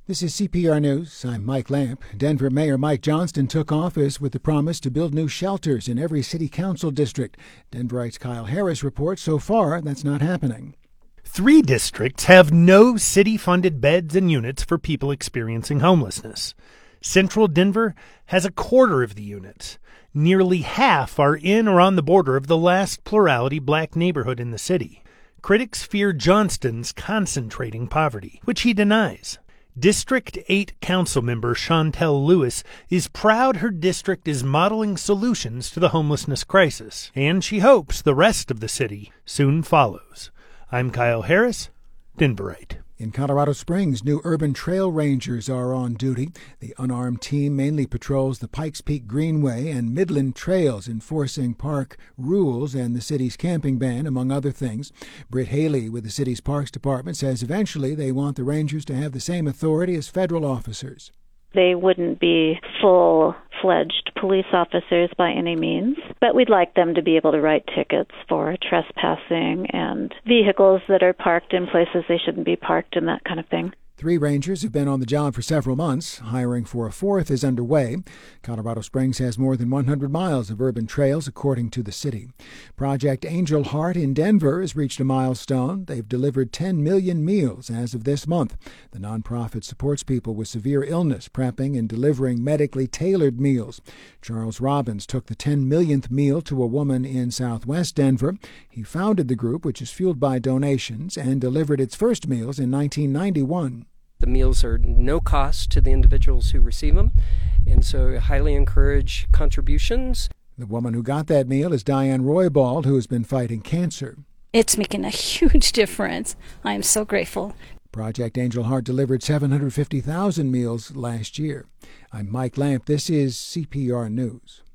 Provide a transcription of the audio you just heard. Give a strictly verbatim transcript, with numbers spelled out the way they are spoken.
This is C P R News. I'm Mike Lamp. Denver Mayor Mike Johnston took office with the promise to build new shelters in every city council district. Denverite's Kyle Harris reports so far that's not happening. Three districts have no city-funded beds and units for people experiencing homelessness. Central Denver has a quarter of the units. Nearly half are in or on the border of the last plurality black neighborhood in the city. Critics fear Johnston's concentrating poverty, which he denies. District eight Councilmember Chantel Lewis is proud her district is modeling solutions to the homelessness crisis, and she hopes the rest of the city soon follows. I'm Kyle Harris, Denverite. In Colorado Springs, new urban trail rangers are on duty. The unarmed team mainly patrols the Pikes Peak Greenway and Midland trails, enforcing park rules and the city's camping ban, among other things. Britt Haley with the city's Parks Department says eventually they want the rangers to have the same authority as federal officers. They wouldn't be full-fledged police officers by any means, but we'd like them to be able to write tickets for trespassing and vehicles that are parked in places they shouldn't be parked and that kind of thing. Three rangers have been on the job for several months. Hiring for a fourth is underway. Colorado Springs has more than one hundred miles of urban trails, according to the city. Project Angel Heart in Denver has reached a milestone. They've delivered ten million meals as of this month. The nonprofit supports people with severe illness, prepping and delivering medically tailored meals. Charles Robbins took the ten millionth meal to a woman in southwest Denver. He founded the group, which is fueled by donations, and delivered its first meals in nineteen ninety-one. The meals are no cost to the individuals who receive them, and so I highly encourage contributions. The woman who got that meal is Diane Roybald, who has been fighting cancer. It's making a huge difference. I am so grateful. Project Angel Heart delivered seven hundred fifty thousand meals last year. I'm Mike Lamp. This is C P R News.